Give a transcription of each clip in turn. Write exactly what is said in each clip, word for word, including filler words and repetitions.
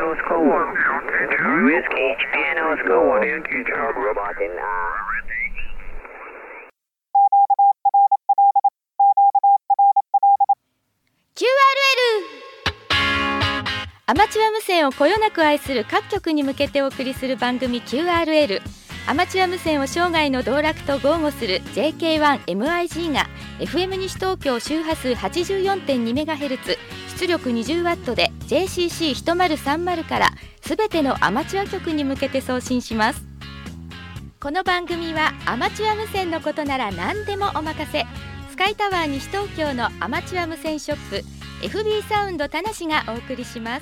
Oscar one. Whiskey, Japan Oscar one. Yankee Tom Robot in キューアールエル アマチュア無線をこよなく愛する各局に向けてお送りする番組 キューアールエル。 アマチュア無線を生涯の道楽と豪語する ジェーケーワンエムアイジー が エフエム 西東京周波数 はちじゅうよんてんにメガヘルツ 出力 にじゅうワット で ジェーシーシーひとまるさんまる からすべてのアマチュア局に向けて送信します。この番組はアマチュア無線のことなら何でもお任せ、スカイタワー西東京のアマチュア無線ショップ エフビー サウンド田無がお送りします。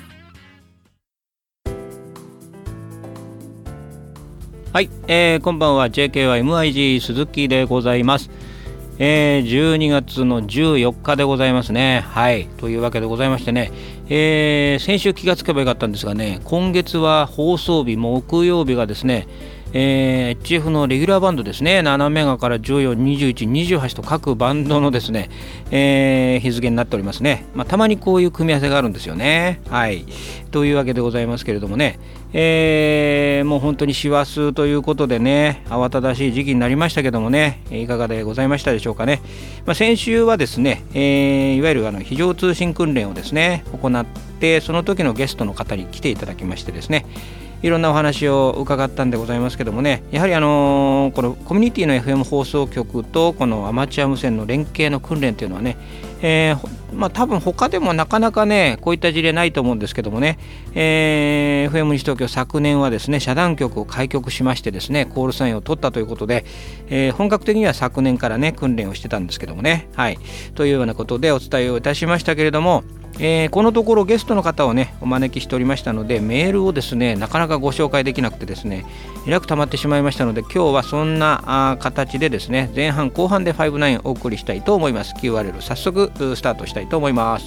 はい、えー、こんばんは。 ジェーケーワンエムアイジー 鈴木でございます。えー、じゅうにがつのじゅうよっかでございますね。はい、というわけでございましてね、えー、先週気がつけばよかったんですがね、今月は放送日木曜日がですね、えー、エイチエフ のレギュラーバンドですね、ななメガからじゅうよん、にじゅういち、にじゅうはちと各バンドのですね、えー、日付になっておりますね。まあ、たまにこういう組み合わせがあるんですよね。はい、というわけでございますけれどもね、えー、もう本当に師走ということでね、慌ただしい時期になりましたけどもね、いかがでございましたでしょうかね。まあ、先週はですね、えー、いわゆるあの非常通信訓練をですね行って、その時のゲストの方に来ていただきましてですね、いろんなお話を伺ったんでございますけどもね、やはりあのー、このコミュニティの エフエム 放送局とこのアマチュア無線の連携の訓練というのはね、えー、まあ多分他でもなかなかねこういった事例ないと思うんですけどもね、えー、エフエム 西東京昨年はですね遮断局を開局しましてですねコールサインを取ったということで、えー、本格的には昨年からね訓練をしてたんですけどもね、はいというようなことでお伝えをいたしましたけれども、えー、このところゲストの方をねお招きしておりましたので、メールをですねなかなかご紹介できなくてですねえらく溜まってしまいましたので、今日はそんなあ形でですね前半後半でごじゅうきゅうお送りしたいと思います。 キューアールエル 早速スタートしたいと思います。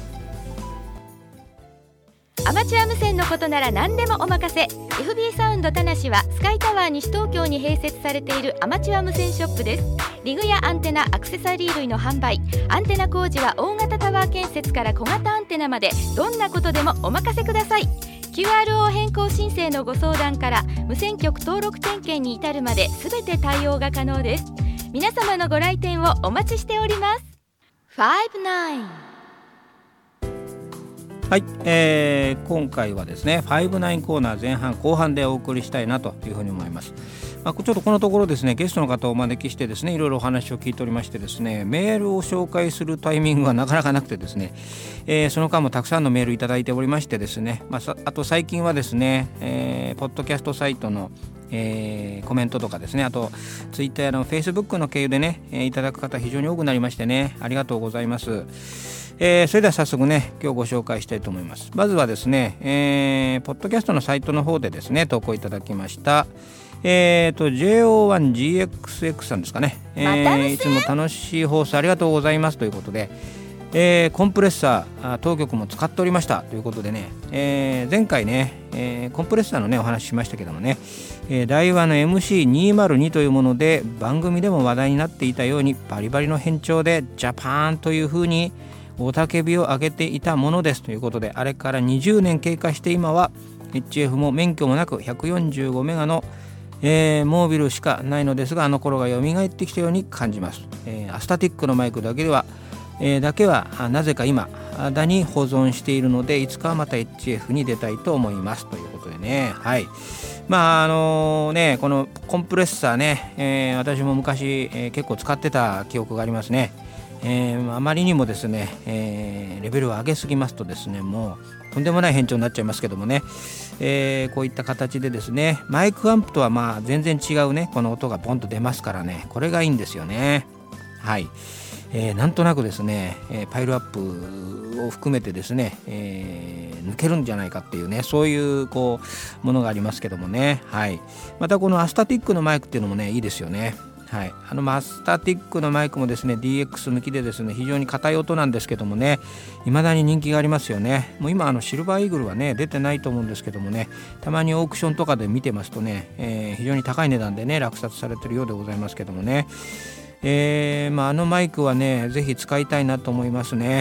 アマチュア無線のことなら何でもお任せ。 エフビー サウンド田無はスカイタワー西東京に併設されているアマチュア無線ショップです。リグやアンテナ、アクセサリー類の販売、アンテナ工事は大型タワー建設から小型アンテナまでどんなことでもお任せください。 キューアールオー 変更申請のご相談から無線局登録点検に至るまで全て対応が可能です。皆様のご来店をお待ちしております。ファイブナイン。 はい、えー、今回はですねごじゅうきゅうコーナー前半後半でお送りしたいなというふうに思います。まあ、ちょっとこのところですねゲストの方をお招きしてですねいろいろお話を聞いておりましてですね、メールを紹介するタイミングがなかなかなくてですね、えー、その間もたくさんのメールいただいておりましてですね、まあ、あと最近はですね、えー、ポッドキャストサイトのえー、コメントとかですね、あとツイッターやのフェイスブックの経由でね、えー、いただく方非常に多くなりましてね、ありがとうございます。えー、それでは早速ね今日ご紹介したいと思います。まずはですね、えー、ポッドキャストのサイトの方でですね投稿いただきましたえーと ジェイオーワンジーエックスエックス さんですかね、えー、いつも楽しい放送ありがとうございますということで、えー、コンプレッサー当局も使っておりましたということでね、えー、前回ね、えー、コンプレッサーのねお話ししましたけどもね、えー、ダイワの エムシーにひゃくに というもので番組でも話題になっていたようにバリバリの変調でジャパーンという風に雄たけびを上げていたものですということで、あれからにじゅうねん経過して今は エイチエフ も免許もなくひゃくよんじゅうごメガのえー、モービルしかないのですが、あの頃が蘇ってきたように感じます。えー、アスタティックのマイクだけでは、えー、だけはなぜか今だに保存しているので、いつかはまた エイチエフ に出たいと思いますということでね、はい。まああのねこのコンプレッサーね、えー、私も昔、えー、結構使ってた記憶がありますね。えー、あまりにもですね、えー、レベルを上げすぎますとですねもうとんでもない変調になっちゃいますけどもね、えー、こういった形でですねマイクアンプとはまあ全然違うねこの音がポンと出ますからね、これがいいんですよね。はい、えー、なんとなくですね、えー、パイルアップを含めてですね、えー、抜けるんじゃないかっていうねそういうこうものがありますけどもね、はい。またこのアスタティックのマイクっていうのもねいいですよね。はい、あのマスタティックのマイクもですね ディーエックス 抜きでですね非常に硬い音なんですけどもね、未だに人気がありますよね。もう今あのシルバーイーグルはね出てないと思うんですけどもね、たまにオークションとかで見てますとね、えー、非常に高い値段でね落札されてるようでございますけどもね、えーまあ、あのマイクはねぜひ使いたいなと思いますね。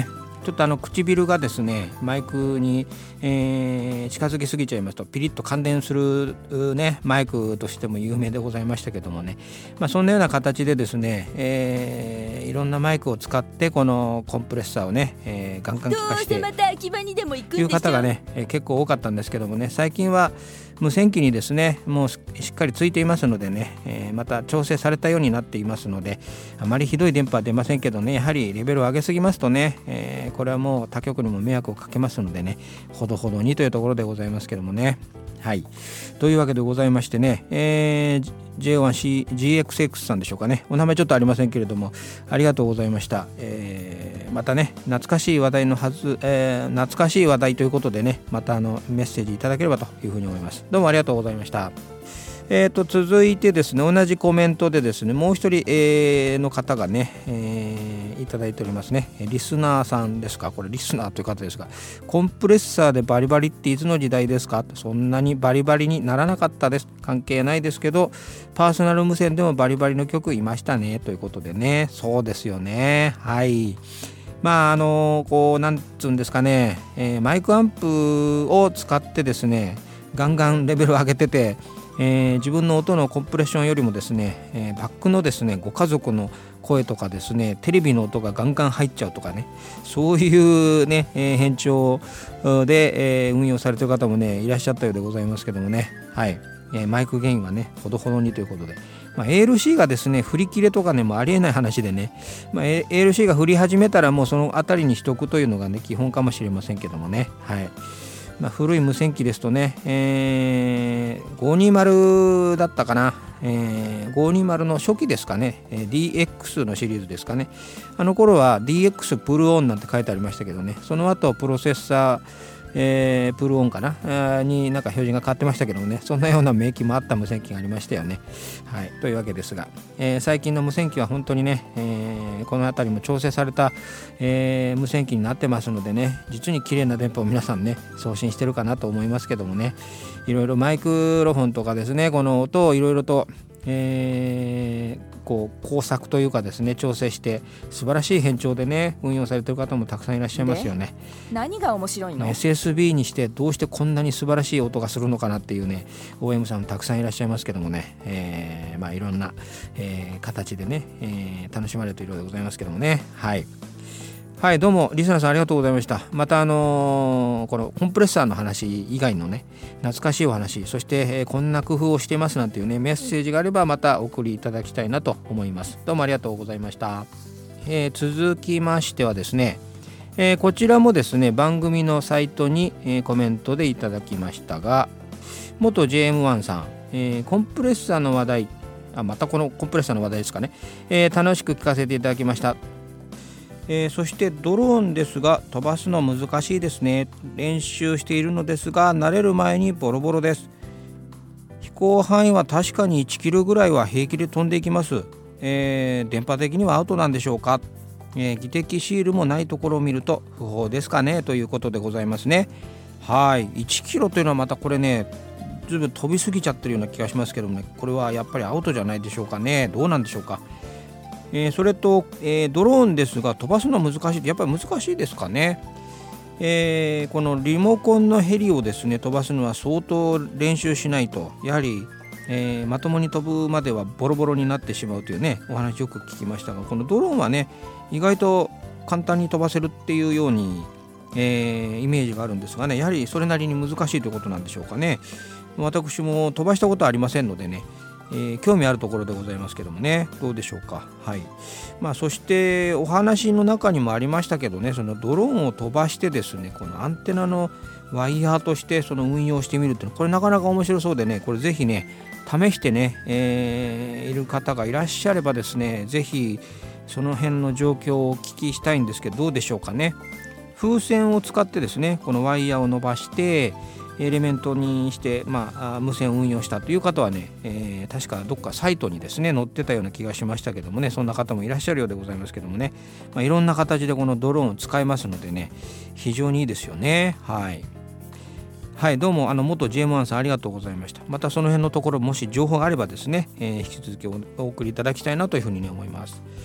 ちょっとあの唇がですねマイクに、えー、近づきすぎちゃいますとピリッと感電する、ね、マイクとしても有名でございましたけどもね、まあ、そんなような形でですね、えー、いろんなマイクを使ってこのコンプレッサーをね、えー、ガンガン効かしてどうせまた秋葉にでも行くんでしょいう方がね、えー、結構多かったんですけどもね、最近は無線機にですねもうしっかりついていますのでね、えー、また調整されたようになっていますので、あまりひどい電波は出ませんけどね、やはりレベルを上げすぎますとね、えー、これはもう他局にも迷惑をかけますのでね、ほどほどにというところでございますけどもね。はい、というわけでございましてね、えー、ジェイワンシージーエックスエックス さんでしょうかね、お名前ちょっとありませんけれどもありがとうございました。えー、またね懐かしい話題のはず、えー、懐かしい話題ということでね、またあのメッセージいただければというふうに思います。どうもありがとうございました。えー、と続いてですね、同じコメントでですねもう一人、えー、の方がね、えー、いただいておりますね。リスナーさんですか、これリスナーという方ですが、コンプレッサーでバリバリっていつの時代ですか、そんなにバリバリにならなかったです、関係ないですけどパーソナル無線でもバリバリの曲いましたねということでね、そうですよね。はい、まああのこうなんつうんですかね、えー、マイクアンプを使ってですねガンガンレベルを上げてて、えー、自分の音のコンプレッションよりもですね、えー、バックのですねご家族の声とかですねテレビの音がガンガン入っちゃうとかね、そういうね、えー、変調で、えー、運用されている方もねいらっしゃったようでございますけどもね。はい、えー、マイクゲインはねほどほどにということで、まあ、エーエルシー がですね振り切れとかねもうありえない話でね、まあ、エーエルシー が振り始めたらもうそのあたりにしとくというのがね基本かもしれませんけどもね。はい、まあ、古い無線機ですとね、えー、ごひゃくにじゅうだったかな、えー、ごひゃくにじゅうの初期ですかね、えー、ディーエックス のシリーズですかね。あの頃は ディーエックス プルオンなんて書いてありましたけどね、その後プロセッサー、えー、プルオンかなになんか表示が変わってましたけどもね、そんなような名機もあった無線機がありましたよね。はい、というわけですが、えー、最近の無線機は本当にね、えー、この辺りも調整された、えー、無線機になってますのでね、実に綺麗な電波を皆さんね送信してるかなと思いますけどもね、いろいろマイクロフォンとかですね、この音をいろいろと、えー、こう工作というかですね調整して素晴らしい変調でね運用されている方もたくさんいらっしゃいますよね。 何が面白いの？ エスエスビー にしてどうしてこんなに素晴らしい音がするのかなっていうね オーエム さんもたくさんいらっしゃいますけどもね、えー、まあいろんな、えー、形でね、えー、楽しまれているようでございますけどもね。はいはい、どうもリスナーさんありがとうございました。またあのー、このコンプレッサーの話以外のね懐かしいお話、そして、えー、こんな工夫をしていますなんていうねメッセージがあればまたお送りいただきたいなと思います。どうもありがとうございました。えー、続きましてはですね、えー、こちらもですね番組のサイトに、えー、コメントでいただきましたが、元 ジェイエムワン さん、えー、コンプレッサーの話題、あまたこのコンプレッサーの話題ですかね、えー、楽しく聞かせていただきました。えー、そしてドローンですが飛ばすの難しいですね。練習しているのですが慣れる前にボロボロです。飛行範囲は確かにいちキロぐらいは平気で飛んでいきます。えー、電波的にはアウトなんでしょうか。えー、技的シールもないところを見ると不法ですかねということでございますね。はい、いちキロというのはまたこれねずいぶん飛びすぎちゃってるような気がしますけどもね、これはやっぱりアウトじゃないでしょうかね。どうなんでしょうか。えー、それと、えー、ドローンですが飛ばすのは難しい、やっぱり難しいですかね。えー、このリモコンのヘリをですね飛ばすのは相当練習しないとやはり、えー、まともに飛ぶまではボロボロになってしまうというねお話よく聞きましたが、このドローンはね意外と簡単に飛ばせるっていうように、えー、イメージがあるんですがね、やはりそれなりに難しいということなんでしょうかね。私も飛ばしたことはありませんのでね、えー、興味あるところでございますけどもね、どうでしょうか。はい、まあ、そしてお話の中にもありましたけどね、そのドローンを飛ばしてですねこのアンテナのワイヤーとしてその運用してみるっていうのこれなかなか面白そうでね、これぜひね試してね、えー、いる方がいらっしゃればですねぜひその辺の状況をお聞きしたいんですけど、どうでしょうかね。風船を使ってですねこのワイヤーを伸ばしてエレメントにして、まあ、無線を運用したという方はね、えー、確かどっかサイトにですね載ってたような気がしましたけどもね、そんな方もいらっしゃるようでございますけどもね、まあ、いろんな形でこのドローンを使えますのでね非常にいいですよね。はいはい、どうもあの元 ジェイエムワン さんありがとうございました。またその辺のところもし情報があればですね、えー、引き続き お, お送りいただきたいなというふうに、ね、思います。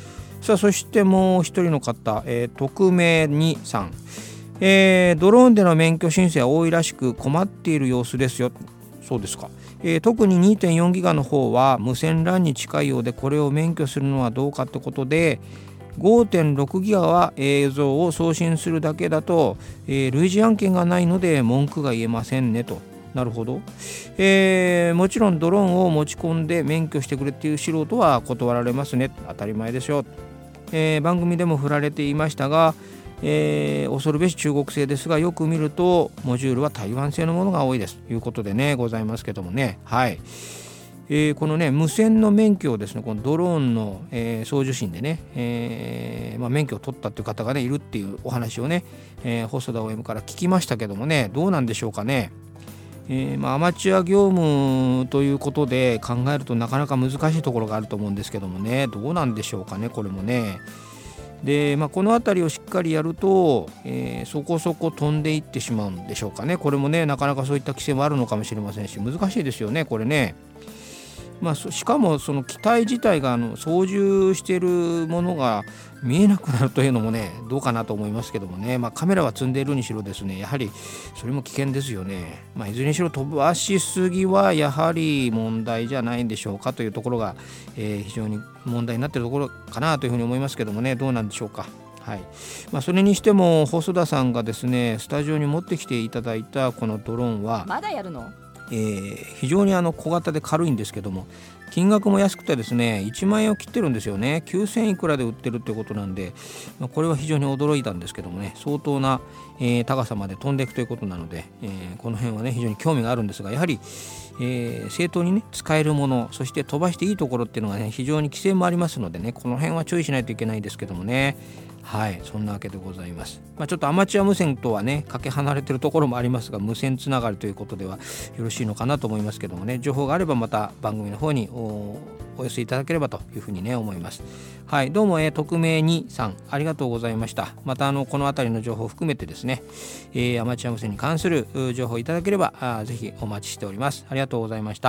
さあそしてもう一人の方、えー、匿名にさん、えー、ドローンでの免許申請は多いらしく困っている様子ですよ。そうですか。えー、特に にてんよんギガの方は無線 ラン に近いようで、これを免許するのはどうかってことで、 ごてんろくギガは映像を送信するだけだと、えー、類似案件がないので文句が言えませんねと。なるほど、えー、もちろんドローンを持ち込んで免許してくれっていう素人は断られますね。当たり前でしょ、えー、番組でも振られていましたが、えー、恐るべし中国製ですが、よく見るとモジュールは台湾製のものが多いですということでねございますけどもね。はい、えー、このね無線の免許をですね、このドローンの、えー、送受信でね、えーまあ、免許を取ったっていう方がねいるっていうお話をね、えー、細田 オーエム から聞きましたけどもね、どうなんでしょうかね。えーまあ、アマチュア業務ということで考えるとなかなか難しいところがあると思うんですけどもね、どうなんでしょうかねこれもね。で、まあ、この辺りをしっかりやると、えー、そこそこ飛んでいってしまうんでしょうかね。これもねなかなかそういった規制もあるのかもしれませんし、難しいですよねこれね。まあ、しかもその機体自体があの操縦しているものが見えなくなるというのもねどうかなと思いますけどもね。まあ、カメラは積んでいるにしろですね、やはりそれも危険ですよね。まあ、いずれにしろ飛ばしすぎはやはり問題じゃないんでしょうかというところが、えー、非常に問題になっているところかなというふうに思いますけどもね、どうなんでしょうか。はい、まあ、それにしても細田さんがですねスタジオに持ってきていただいたこのドローンはまだやるのえー、非常にあの小型で軽いんですけども、金額も安くてですねいちまんえんを切ってるんですよね。きゅうせんいくらで売ってるってことなんで、まあ、これは非常に驚いたんですけどもね、相当な、えー、高さまで飛んでいくということなので、えー、この辺はね非常に興味があるんですが、やはり、えー、正当にね使えるもの、そして飛ばしていいところっていうのがね非常に規制もありますのでね、この辺は注意しないといけないですけどもね。はい、そんなわけでございます。まあ、ちょっとアマチュア無線とはねかけ離れてるところもありますが、無線つながりということではよろしいのかなと思いますけどもね、情報があればまた番組の方に お, お寄せいただければというふうにね思います。はい、どうも、えー、匿名にさんありがとうございました。またあのこのあたりの情報を含めてですね、えー、アマチュア無線に関する情報いただければあぜひお待ちしております。ありがとうございました。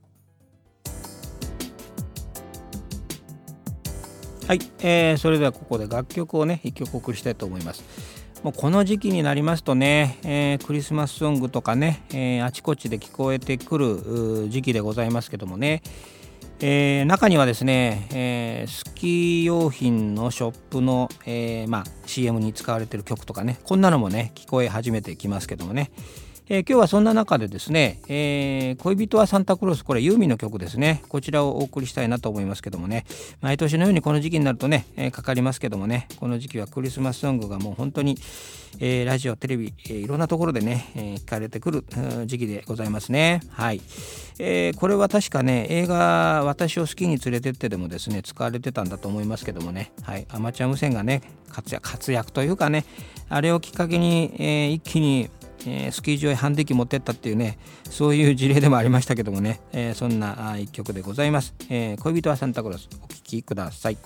はい、えー、それではここで楽曲をねいっきょくお送りしたいと思います。もうこの時期になりますとね、えー、クリスマスソングとかね、えー、あちこちで聞こえてくる時期でございますけどもね、えー、中にはですね、えー、スキー用品のショップの、えーまあ、シーエム に使われている曲とかね、こんなのもね聞こえ始めてきますけどもね、えー、今日はそんな中でですね、えー、恋人はサンタクロース、これユーミンの曲ですね。こちらをお送りしたいなと思いますけどもね、毎年のようにこの時期になるとね、えー、かかりますけどもね、この時期はクリスマスソングがもう本当に、えー、ラジオテレビ、えー、いろんなところでね、えー、聞かれてくる時期でございますね。はい、えー、これは確かね映画私をスキーに連れてってでもですね使われてたんだと思いますけどもね、はい、アマチュア無線がね活躍、活躍というかね、あれをきっかけに、えー、一気にえー、スキー場へハンディ機持ってったっていうね、そういう事例でもありましたけどもね、えー、そんな一曲でございます。えー、恋人はサンタクロース、お聴きください。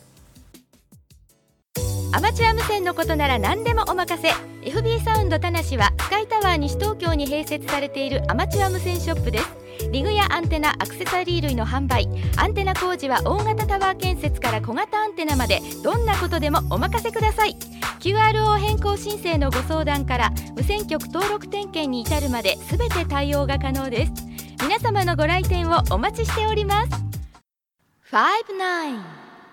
アマチュア無線のことなら何でもお任せ。 エフビー サウンド田無はスカイタワー西東京に併設されているアマチュア無線ショップです。リグやアンテナ、アクセサリー類の販売、アンテナ工事は大型タワー建設から小型アンテナまでどんなことでもお任せください。 キューアールオー 変更申請のご相談から無線局登録点検に至るまで全て対応が可能です。皆様のご来店をお待ちしております。ファイブナイン、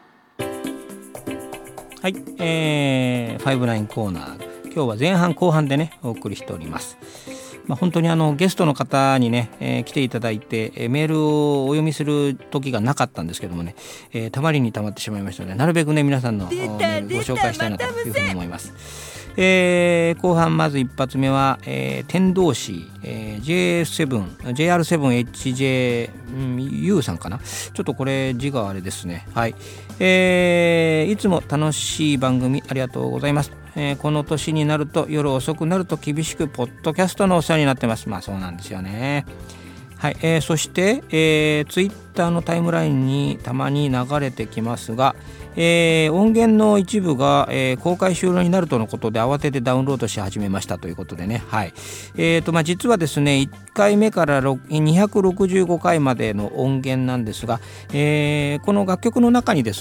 はい、えー、ファイブナインコーナー、今日は前半後半でねお送りしております。まあ、本当にあのゲストの方にね、えー、来ていただいて、えー、メールをお読みする時がなかったんですけどもね、えー、たまりにたまってしまいましたので、なるべくね皆さんのメールご紹介したいなというふうに思います。えー、後半まず一発目は、えー、天童市、えー、ジェイセブン ジェイアールセブンエイチジェーユー さんかな、ちょっとこれ字があれですね。はい、えー、いつも楽しい番組ありがとうございます。えー、この年になると夜遅くなると厳しくポッドキャストのお世話になってます。まあそうなんですよね。はい、えー、そして、えー、ツイッターのタイムラインにたまに流れてきますが、えー、音源の一部が、えー、公開終了になるとのことで慌ててダウンロードし始めましたということでね、はい、えーとまあ、実はですねいっかいめからにひゃくろくじゅうごかいまでの音源なんですが、えー、この楽曲の中にですね、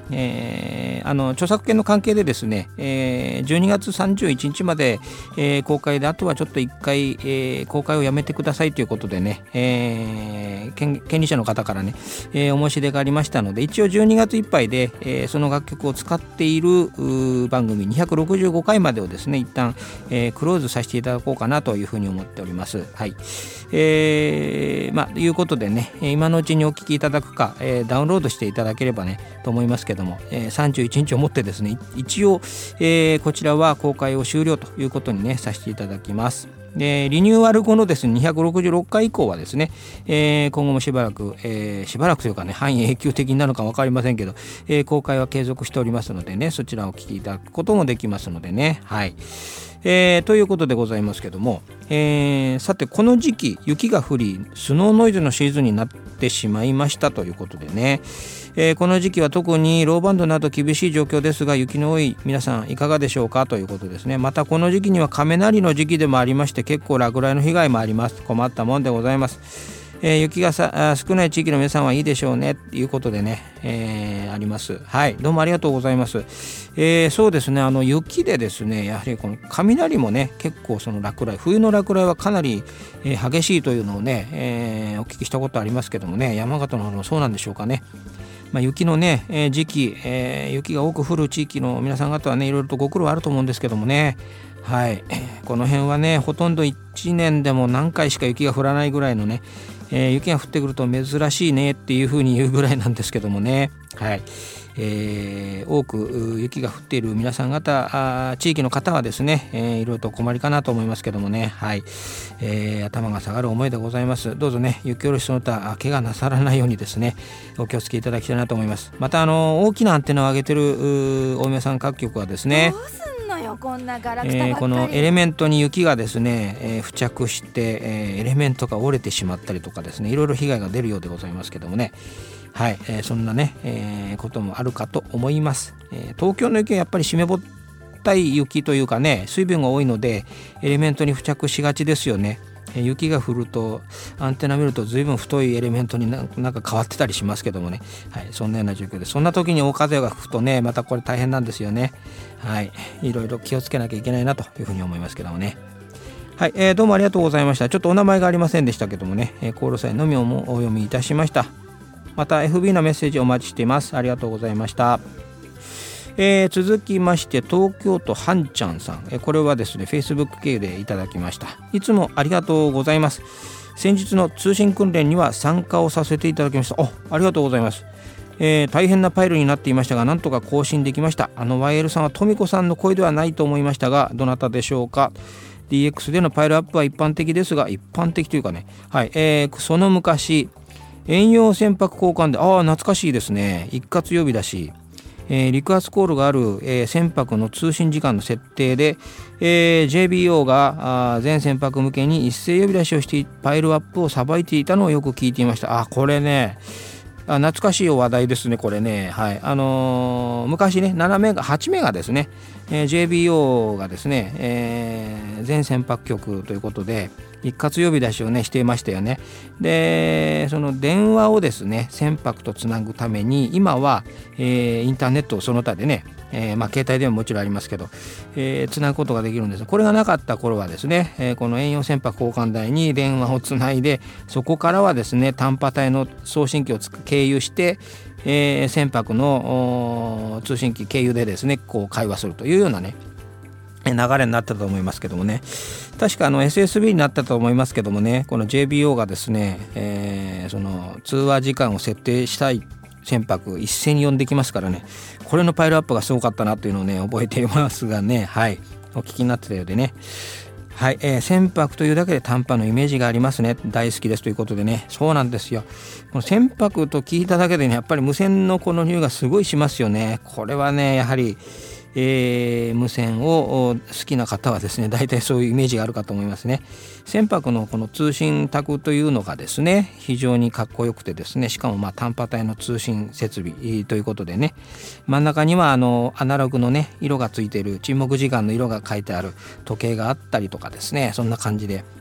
えー、あの著作権の関係でですね、えー、じゅうにがつさんじゅういちにちまで、えー、公開で、あとはちょっといっかい、えー、公開をやめてくださいということでね、えー、権, 権利者の方からね、えー、お申し出がありましたので、一応じゅうにがついっぱいで、えー、その楽曲を使っている番組にひゃくろくじゅうごかいまでをですね、一旦、えー、クローズさせていただこうかなというふうに思っております。はい、えー、まあということでね、今のうちにお聞きいただくか、えー、ダウンロードしていただければねと思いますけども、えー、さんじゅういちにちをもってですね、一応、えー、こちらは公開を終了ということにねさせていただきます。でリニューアル後のですねにひゃくろくじゅうろっかい以降はですね、えー、今後もしばらく、えー、しばらくというかね半永久的になるのか分かりませんけど、えー、公開は継続しておりますのでね、そちらをお聞きいただくこともできますのでね。はい、えー、ということでございますけども、えー、さてこの時期雪が降りスノーノイズのシーズンになってしまいましたということでね、えー、この時期は特にローバンドなど厳しい状況ですが、雪の多い皆さんいかがでしょうかということですね。またこの時期には雷の時期でもありまして、結構落雷の被害もあります。困ったもんでございます。えー、雪がさ少ない地域の皆さんはいいでしょうねということでね、えー、あります。はい、どうもありがとうございます。えー、そうですね、あの雪でですね、やはりこの雷もね結構その落雷、冬の落雷はかなり、えー、激しいというのをね、えー、お聞きしたことありますけどもね、山形の方もそうなんでしょうかね。まあ、雪のね、えー、時期、えー、雪が多く降る地域の皆さん方はねいろいろとご苦労あると思うんですけどもね。はい、この辺はねほとんどいちねんでも何回しか雪が降らないぐらいのね、えー、雪が降ってくると珍しいねっていうふうに言うぐらいなんですけどもね。はい、えー、多く雪が降っている皆さん方、地域の方はですね、えー、いろいろと困りかなと思いますけどもね。はい、えー、頭が下がる思いでございます。どうぞね雪下ろしその他怪我なさらないようにですねお気をつけいただきたいなと思います。またあの大きなアンテナを上げてる大宮さん各局はですね、 こんなガラクタばっかり、 えー、このエレメントに雪がですね、えー、付着して、えー、エレメントが折れてしまったりとかですね、いろいろ被害が出るようでございますけどもね。はい、えー、そんなね、えー、こともあるかと思います。えー、東京の雪はやっぱり湿ったい雪というかね、水分が多いのでエレメントに付着しがちですよね。雪が降るとアンテナ見ると随分太いエレメントにななんか変わってたりしますけどもね。はい、そんなような状況で、そんな時に大風が吹くとねまたこれ大変なんですよね。はい、いろいろ気をつけなきゃいけないなというふうに思いますけどもね。はい、えー、どうもありがとうございました。ちょっとお名前がありませんでしたけどもね、えー、コールサインのみをもお読みいたしました。また エフビー のメッセージお待ちしています。ありがとうございました。えー、続きまして東京都はんちゃんさん、えー、これはですね Facebook 経由でいただきました。いつもありがとうございます。先日の通信訓練には参加をさせていただきました。お、ありがとうございます。えー、大変なパイルになっていましたがなんとか更新できました。あの ワイエル さんは富子さんの声ではないと思いましたがどなたでしょうか。 ディーエックス でのパイルアップは一般的ですが、一般的というかね、はい、えー、その昔遠洋船舶交換で、ああ懐かしいですね、一括呼び出し、えー、陸圧コールがある、えー、船舶の通信時間の設定で、えー、ジェイビーオー が全船舶向けに一斉呼び出しをしてパイルアップをさばいていたのをよく聞いていました。あ、これね、あ、懐かしい話題ですねこれね。はい、あのー、昔ねななメガはちメガですね、えー、ジェイビーオー がですね、えー、全船舶局ということで一括呼び出しをねしていましたよね。でその電話をですね船舶とつなぐために今は、えー、インターネットをその他でね、えーまあ、携帯でももちろんありますけど、えー、つなぐことができるんです。これがなかった頃はですね、えー、この遠洋船舶交換台に電話をつないでそこからはですね短波帯の送信機を経由して、えー、船舶の通信機経由でですねこう会話するというようなね流れになったと思いますけどもね。確かあの エスエスビー になったと思いますけどもね、この ジェイビーオー がですね、えー、その通話時間を設定したい船舶一斉に呼んできますからね、これのパイルアップがすごかったなというのをね覚えていますがね、はい、お聞きになってたようでね、はい、えー、船舶というだけで短波のイメージがありますね、大好きですということでね。そうなんですよ、この船舶と聞いただけでねやっぱり無線のこの匂いがすごいしますよね。これはねやはりえー、無線を好きな方はですね大体そういうイメージがあるかと思いますね。船舶のこの通信卓というのがですね非常にかっこよくてですね、しかもまあ短波帯の通信設備ということでね、真ん中にはあのアナログのね色がついている沈黙時間の色が書いてある時計があったりとかですね、そんな感じで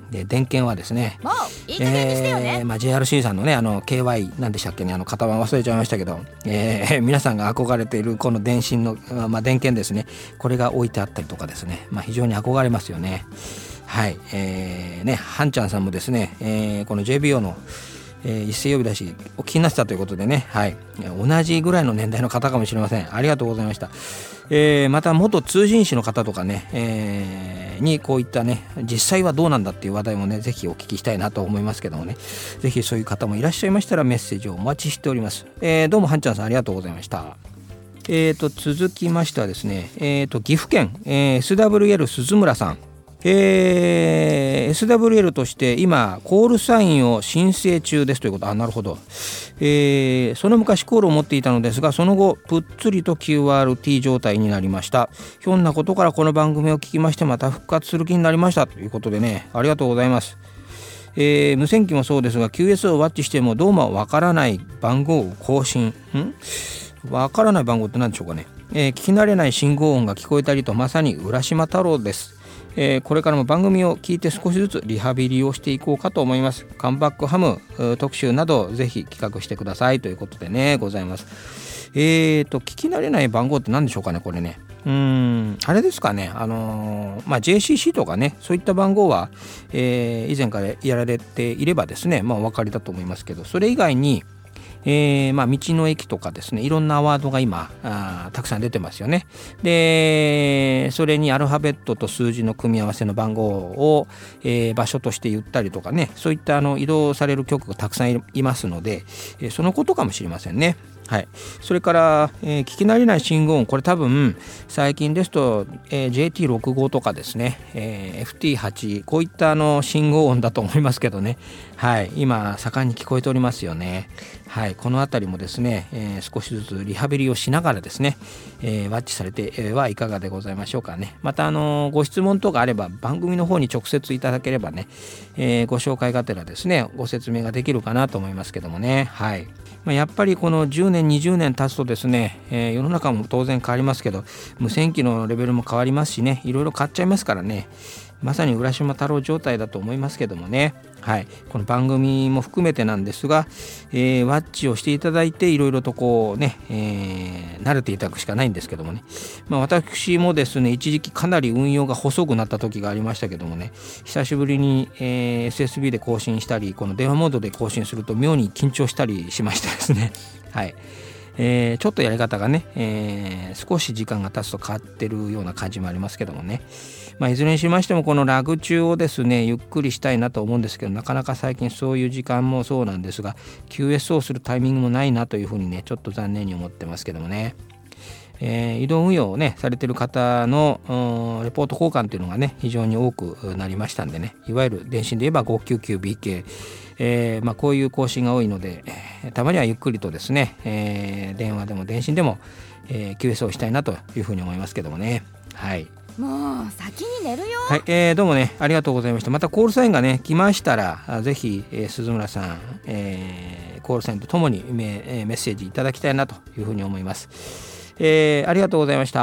で電検はですね、 もういい加減にしてよね、 えーまあ、ジェイアールシー さんのねあの ケーワイ なんでしたっけね、あの型番忘れちゃいましたけど、えー、皆さんが憧れているこの電信の、まあ、電検ですね、これが置いてあったりとかですね、まあ、非常に憧れますよね。はい、えー、ねはんちゃんさんもですね、えー、この ジェイビーオー のえー、一斉呼び出しお気になってたということでね、はい、同じぐらいの年代の方かもしれません。ありがとうございました。えー、また元通信士の方とかね、えー、にこういったね実際はどうなんだっていう話題もねぜひお聞きしたいなと思いますけどもね、ぜひそういう方もいらっしゃいましたらメッセージをお待ちしております。えー、どうもはんちゃんさんありがとうございました。えー、と続きましてはですね、えー、と岐阜県、えー、エスダブリューエル 鈴村さん、えー、エスダブリューエル として今コールサインを申請中ですということ。あ、なるほど。えー、その昔コールを持っていたのですが、その後ぷっつりと キューアールティー 状態になりました。ひょんなことからこの番組を聞きましてまた復活する気になりましたということでね、ありがとうございます。えー、無線機もそうですが キューエス をワッチしてもどうもわからない番号を更新、んわからない番号って何でしょうかね、えー、聞き慣れない信号音が聞こえたりとまさに浦島太郎です。えー、これからも番組を聞いて少しずつリハビリをしていこうかと思います。カムバックハム特集などぜひ企画してくださいということでねございます。えーと聞き慣れない番号って何でしょうかね、これね。うーんあれですかね、あのーまあ、ジェイシーシー とかねそういった番号は、えー、以前からやられていればですねまあお分かりだと思いますけど、それ以外にえーまあ、道の駅とかですねいろんなアワードが今あたくさん出てますよね。でそれにアルファベットと数字の組み合わせの番号を、えー、場所として言ったりとかね、そういったあの移動される局がたくさんいますので、えー、そのことかもしれませんね。はい、それから、えー、聞き慣れない信号音、これ多分最近ですと、えー、ジェイティーろくじゅうご とかですね、えー、エフティーはち こういったあの信号音だと思いますけどね、はい、今盛んに聞こえておりますよね。はい、このあたりもですね、えー、少しずつリハビリをしながらですね、えー、ワッチされてはいかがでございましょうかね。またあのご質問とかあれば番組の方に直接いただければね、えー、ご紹介がてらですねご説明ができるかなと思いますけどもね。はい、まあ、やっぱりこのじゅうねんにじゅうねん経つとですね、えー、世の中も当然変わりますけど無線機のレベルも変わりますしね、いろいろ変わっちゃいますからね、まさに浦島太郎状態だと思いますけどもね。はい、この番組も含めてなんですが、えー、ワッチをしていただいていろいろとこうね、えー、慣れていただくしかないんですけどもね、まあ、私もですね一時期かなり運用が細くなった時がありましたけどもね、久しぶりに、えー、エスエスビー で更新したりこの電話モードで更新すると妙に緊張したりしましてですねはい、えー、ちょっとやり方がね、えー、少し時間が経つと変わってるような感じもありますけどもね、まあ、いずれにしましてもこのラグ中をですねゆっくりしたいなと思うんですけど、なかなか最近そういう時間もそうなんですが キューエス をするタイミングもないなというふうにねちょっと残念に思ってますけどもね、えー、移動運用をねされてる方のレポート交換というのがね非常に多くなりましたんでね、いわゆる電信で言えば ごきゅうきゅうビーケー、えーまあ、こういう更新が多いので、えー、たまにはゆっくりとですね、えー、電話でも電信でも、えー、キューエス をしたいなというふうに思いますけどもね。はい、 もう先に寝るよ。 はい、えー、どうもねありがとうございました。またコールサインがね来ましたらぜひ、えー、鈴村さん、えー、コールサインとともにメ、えー、メッセージいただきたいなというふうに思います。えー、ありがとうございました。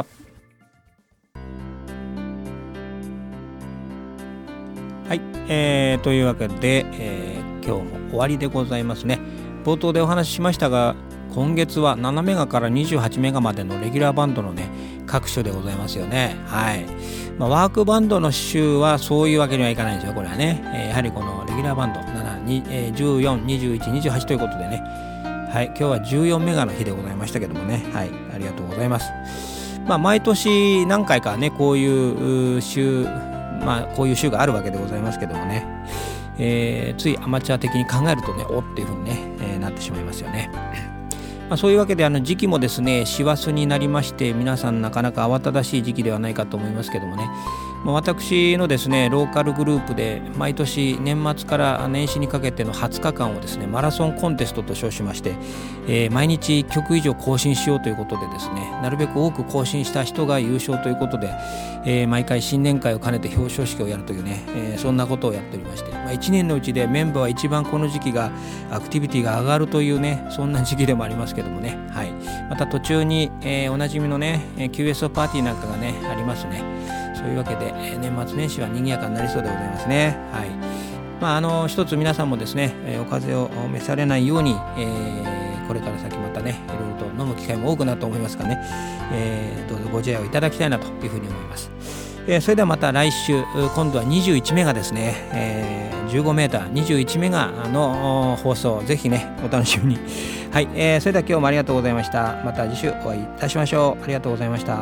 はい、えー、というわけで、えー、今日も終わりでございますね。冒頭でお話ししましたが今月はななメガからにじゅうはちメガまでのレギュラーバンドのね各種でございますよね。はい、まあ、ワークバンドの週はそういうわけにはいかないんですよこれはね、えー、やはりこのレギュラーバンドなな、に、えー、じゅうよん、にじゅういち、にじゅうはちということでね、はい、今日はじゅうよんメガの日でございましたけどもね、はい、ありがとうございます。まあ、毎年何回かねこういう週、まあ、こういう週があるわけでございますけどもね、えー、ついアマチュア的に考えるとねおっていうふうにね、えー、なってしまいますよね。まあ、そういうわけであの時期もですね師走になりまして皆さんなかなか慌ただしい時期ではないかと思いますけどもね、まあ、私のですねローカルグループで毎年年末から年始にかけてのはつかかんをですねマラソンコンテストと称しまして、えー、毎日いっきょく以上更新しようということでですねなるべく多く更新した人が優勝ということで、えー、毎回新年会を兼ねて表彰式をやるというね、えー、そんなことをやっておりまして、まあ、いちねんのうちでメンバーは一番この時期がアクティビティが上がるというねそんな時期でもありますけどもね、はい、また途中に、えー、おなじみのね キューエスオー パーティーなんかがねありますね。そういうわけで、えー、年末年始は賑やかになりそうでございますね。はい、 まあ、あの一つ皆さんもですね、えー、お風邪を召されないように、えー、これから先またねいろいろと飲む機会も多くなると思いますからね、えー、どうぞご自愛をいただきたいなというふうに思います。えー、それではまた来週、今度はにじゅういちメガですね、えー、じゅうごメーターにじゅういちメガの放送ぜひねお楽しみに。はい、えー、それでは今日もありがとうございました。また次週お会いいたしましょう。ありがとうございました。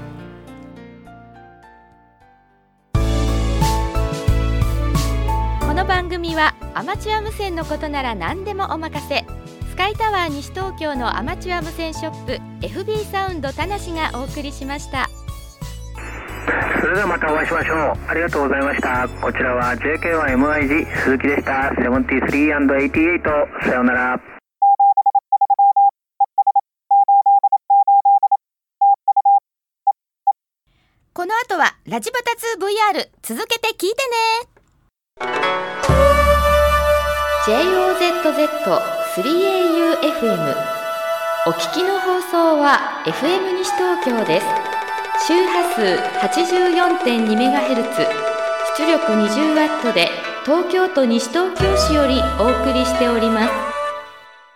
この番組はアマチュア無線のことなら何でもお任せ、スカイタワー西東京のアマチュア無線ショップ エフビー サウンド田無がお送りしました。 それではまたお会いしましょう。ありがとうございました。こちらは ジェイケーワンエムアイジー 鈴木でした。ななじゅうさんアンドはちじゅうはち、さようなら。 この後はラジバタ ツーブイアール 続けて聞いてね。 ジェイオーゼットゼットスリーエーユーエフエム お聞きの放送は エフエム 西東京です。周波数 はちじゅうよんてんにメガヘルツ、 出力 にじゅうワット で東京都西東京市よりお送りしております。